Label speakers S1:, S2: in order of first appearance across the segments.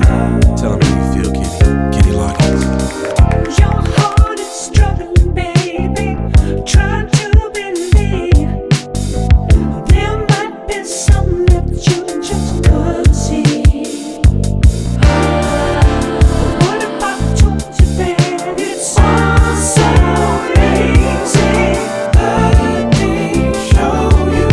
S1: Tell him how you feel, Kitty. Kitty Loggins.
S2: Your heart is struggling, baby, trying to believe there might be something that you just couldn't see. What if I told you that it's all so easy? Let me show you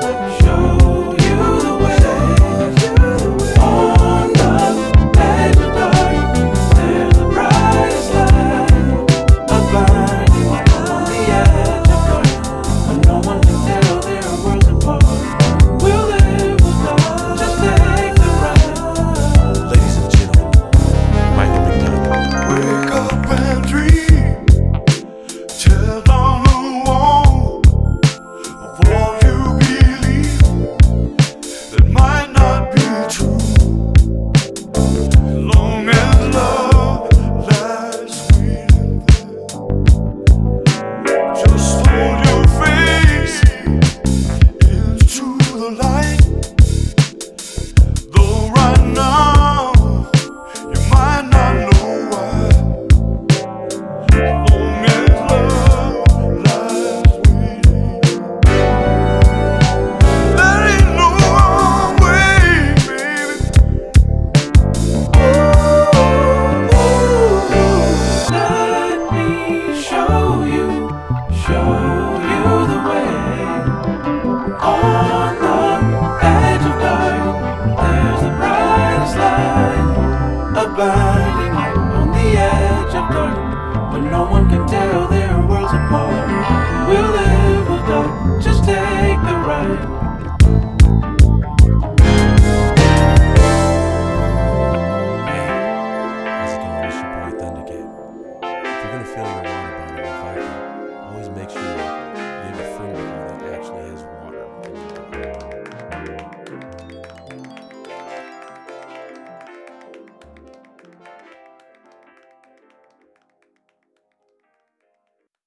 S2: the way. On the edge of dark, there's the brightest light. A blinding light on the edge of dark, but no one can tell their worlds apart. We'll live, we'll die, just take the ride.
S1: Ladies and gentlemen, Michael McDonald.
S3: Wake up and dream. Tell on the wall of all you believe that might not be true. Long as love lies waiting there, just hold your face into the light. Though right now you might not know why. Long as love lies waiting, there ain't no wrong way, baby.
S2: Let me show you the way. On the edge of dark, there's the brightest light. A blinding light on the edge of dark, but no one can tell their worlds apart. We'll live, we'll die, just take the ride.
S1: How's it going? It's your boy Thundercat. If you're gonna feel your water bottle with Viking, always make sure you